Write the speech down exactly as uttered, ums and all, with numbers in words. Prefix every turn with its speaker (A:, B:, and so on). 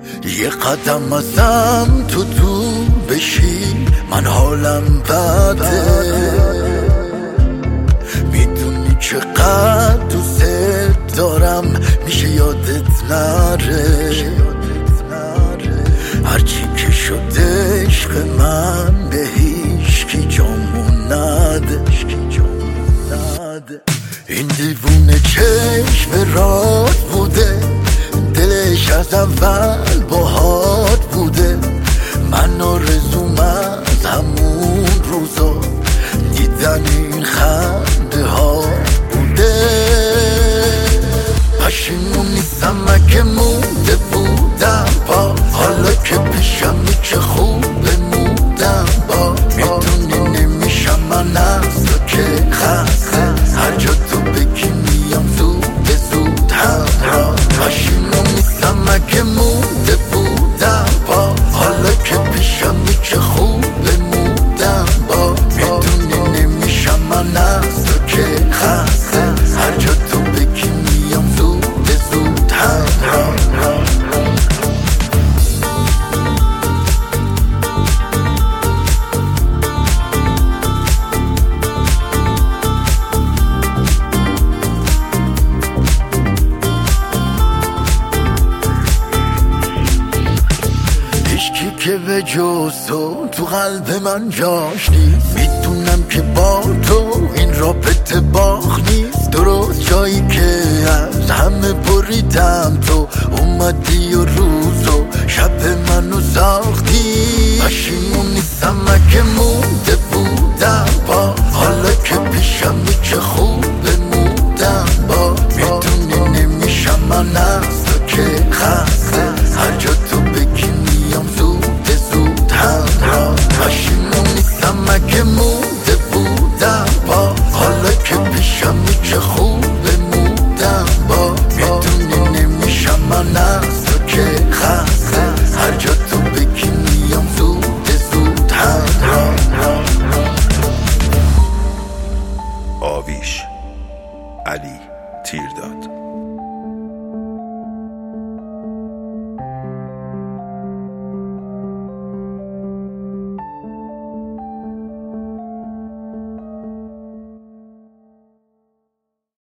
A: یه قدم ازم تو دور بشی من حالم بده، میدونی چقدر دوست دارم میشه یادت نره، هرچی که شده عشق من به هیچ کی جامون نده. این دیوونه چشم رات بوده، دلش از اول باهات بوده، من آرزوم از همون روزا دیدن این خنده ها بوده. پشیمون نیستم اگه مونده بودم با، حالا که پیشمی چه خوب بمودم با، میدونی نمیشم من از تو که خسته، هر جا تو بگی میام زود زود همراه. پشیمون نیستم اگه مونده بودم با، حالا که پیشمی چه خوب بمودم با، میدونی نمیشم من از تو که خسته، هر جا تو بگی میام زود زود همراه. هیچکی که به جز تو تو قلب من جاش نیست، میدونم که با تو این رابطه باخ نیست، درست جایی که از همه بریدم تو اومدی و روز و شب منو ساختی. پشیمون نیستم اگه مونده بودم با، حالا که پیشمی چه خوب بمودم با، میدونی نمیشم من از تو که خسته، هر جا تو بگی میام زود زود همراه. پشیمون نیستم اگه مونده بودم با، حالا که پیشمی چه خوب بمودم با، میدونی نمیشم من از تو که خسته، هر جا تو بگی میام زود زود همراه.
B: آویش علی تیرداد.